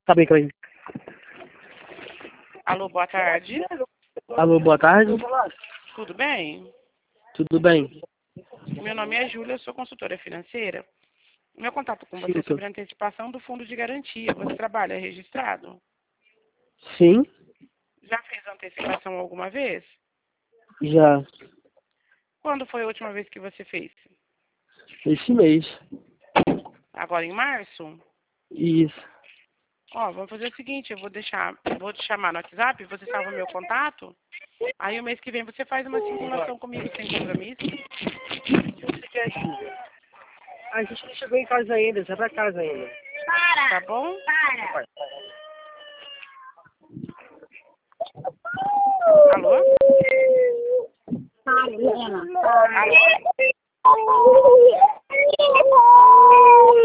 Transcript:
Tá bem, Cleide. Alô, boa tarde. Alô, boa tarde. Tudo bem? Tudo bem? Meu nome é Júlia, eu sou consultora financeira. Meu contato com você é Sim, sobre a antecipação do fundo de garantia. Você trabalha registrado? sim, Já fez antecipação alguma vez? já. Quando foi a última vez que você fez? Esse mês. Agora em março? Isso. Ó, vamos fazer o seguinte, eu vou te chamar no WhatsApp, você salva meu contato, aí o mês que vem você faz uma simulação comigo sem compromisso. Você quer, Júlia? A gente não chegou em casa ainda, já pra casa ainda. Tá bom? Alô? Alô?